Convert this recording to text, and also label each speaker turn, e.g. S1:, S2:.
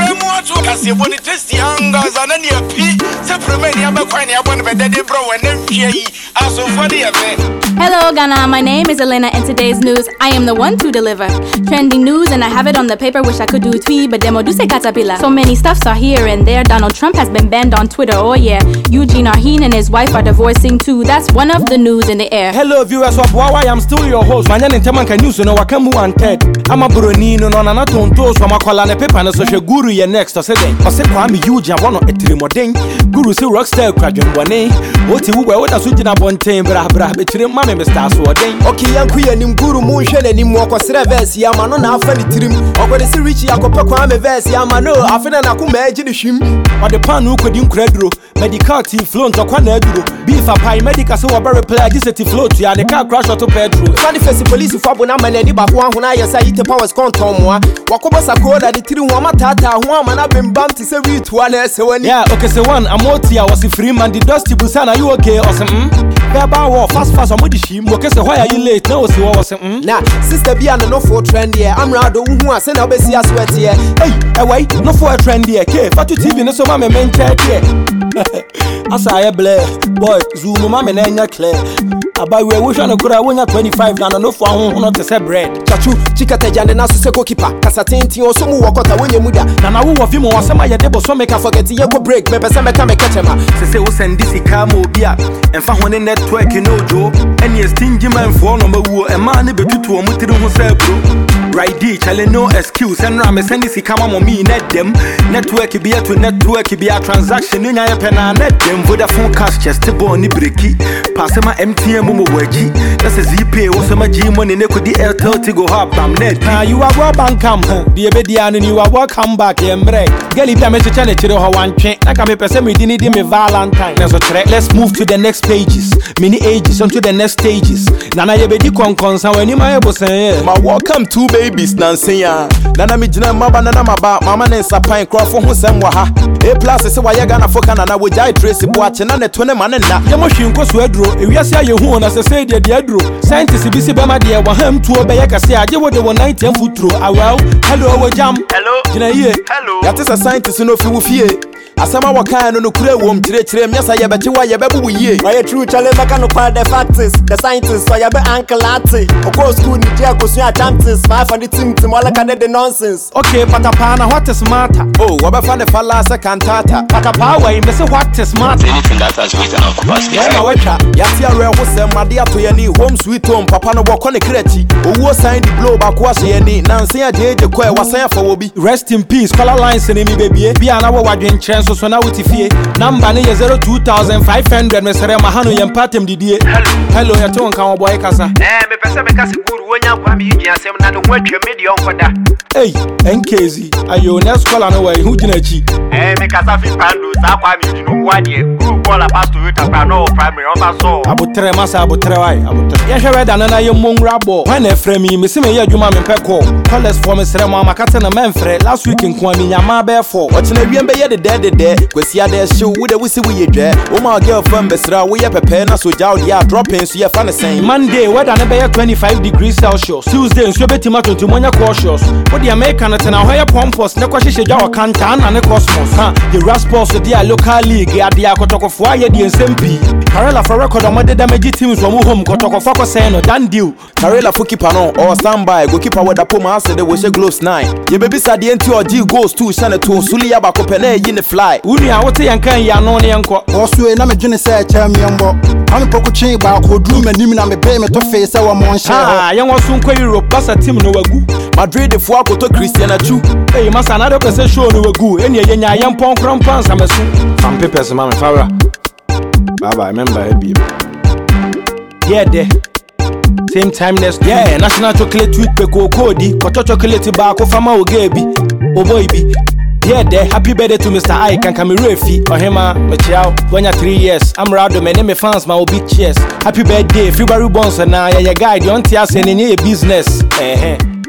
S1: more to us, you want to test the hangers and then your pee. Separate me, I'm a quine, I want to be dead, bro, and then as of for the event.
S2: Hello, Ghana. My name is Elena, and today's news, I am the one to deliver. Trending news, and I have it on the paper. Wish I could do tweet, but demo do say caterpillar. So many stuffs are here and there. Donald Trump has been banned on Twitter. Oh yeah, Eugene Arhin and his wife are divorcing too. That's one of the news in the air.
S3: Hello, viewers of Wawa. I'm still your host. My name is Tamanka News. No, Wakamu and Ted. I'm a Brunino. No, no, tontos. From a colana paper and a social guru. Your next. I said, I'm Eugene. I want to eat Guru see rockstar Krajan Wane. What you were with a switching up on time, bra, but you mammy, Mr. Sworden.
S4: Okay, young queen and Guru Moonshen and him walk was reverse. Yamano, now funny trim. Or when it's rich, I could proclaim a verse. Yamano, I feel I could imagine the shim.
S3: Or the pan who could incredible. Medical team flown to Quanadro. Beef a pie, medical so a very play. This is the float. Yeah, the car crash to petrol.
S4: Manifest police for Bonama and Iba when I say it powers contour. Wakobas a code at the Tiruama Tata, who am I've been bumped to say to one else.
S3: Yeah, okay, so one, I'm I was a free man, the dusty busan, are you okay or something? Fast, I'm with the shim. Okay, so why are you late? No, so I was
S4: nah, sister be on no for trend here. I'm Rado who has sent a busy as sweat here.
S3: Hey, wait, no for a trend here. Okay, for TV, no so my main chat here. As I blare, boy, Zoom, mamma, and your clear. About we wish on a good 25 down no for not to say bread.
S4: Chachu, Chicatajan and Nasu keeper, Casatinti or some walk out when you muda. Nana who of him or some of your debts so make a forget the Yoko break, maybe some come a catcher.
S3: Say, was send this camo beer and found in network in Ojo. And yes, stingy man for number woo and man be to a mutter himself, bro. Right, D, challenge no excuse and Ram send this come on me, net them. Network be to network be a transaction in a pen and net them with a phone cash chest to bone bricky. Pass my MTM. That's a ZP, was some G money, they could the Airtel to go up. Net. You are welcome, come, dear Bedian, and you are welcome back, Embre. Gelly Pamela challenge to her one chain. Like I'm a person, we didn't give me Valentine. Let's move to the next pages, mini ages, onto the next stages. Nana Yabedi Concons, when you might say,
S5: my welcome two babies, Nancy. Nana Mijana Mabana Maba, Mamma and Sapine Crawford, who some waha. A plus is why you're gonna fuck and I would die trace watching and a 20 man and that.
S3: Yamashin goes to Edro, if you say you who as I said, the Edro. Scientists, if you see Bama, dear, were him to obey. I say, I did what they were 90 foot through. Well, hello, jam.
S1: Hello,
S5: hello. That is a scientist in a few. Asama wakana no kure wom tire me asa yebeti wa yebebu ye.
S4: Why true challenge maka no kwa the facts, the scientists so yebe uncle ate. Oko school ni dia kosua chances, ma fa the team wala ka the nonsense.
S3: Okay, patapana what is matter?
S5: Oh, waba fa the falasa cantata.
S3: Patapa we me say what is matter?
S1: Anything that has written on capacity.
S5: Yeah, na wecha. Yati awe wo sem made ato ye ni home sweet home papa no boko ne kreti. Owo sign the blow back wa ye ni nanse ajeje ko e wasan afa wo bi.
S3: Rest in peace. Color lines ni mi baby. Bia na wo wadwen chen so na wuti fie. Number ni 02500 mesere mahano yempatem didie. Hello ya to nkan oboy kasa.
S1: Me pese me kasa guru wonya kwa mi yidi asem na no hwatwa media onkoda.
S3: Hey, NKZ. Ayo na scholar no way hu gina chi.
S1: Me kasa fi pando sa kwa mi yidi no wade. Guru bola pastor we kasa no primary on so.
S3: Abotre masa abotre wai, abotre. Ya hwe da na ye mongra bo. When e frɛ mi se me ye adwuma me peko. College for me sere ma makata na menfrɛ. Last week nko mi nyama be for.
S5: Ochina wiem be ye de kwesi ade show we de wisi we ye o ma girlfriend besra we ye pepe na so jaw dia dropping so ye fa ne sen.
S3: Monday weather na be 25 degrees Celsius. Tuesday nso betima 21 cautious. What the American na hoya pompous na kwahye jaw kanta na ne cosmos. The Raspos the local league ya dia kotokofo aye di ensempii. Karela for record o made damage teams wo home kotokofo ko sen no dan deal.
S5: Karela for keeper no or standby goalkeeper with the poma ase de we she gloves 9. Ye baby sa de enti o G goals 2 shane to suli ya ba ko pene yi ne fly.
S3: Uni a wote yankan ya no ne yanko.
S6: Oso na me dwene say cham yambo. Am poku chin ba ko dru manim na me be me to face wa mon share.
S3: Ah, yan waso nkwa Europe basa team no wagu.
S5: Madrid fo akoto Cristiano Chu.
S3: Hey, masa na do pese show no wagu. Eni ye nya yampon krampan samesu. Fam papers ma me fawra. Bye bye, remember baby. Yeah, there. Same time next yeah, National Chocolate Week peko kodi. Koto chocolate ba ko fama ogebi. Oh boy bi. Yeah, there. Happy birthday to Mr. Ike and Kamirefi. Ohema, Michelle, when you're 3 years. I'm Rado, my name is fans, my big cheers. Happy birthday, February bonds and now, yeah, guy, you don't tell us any business.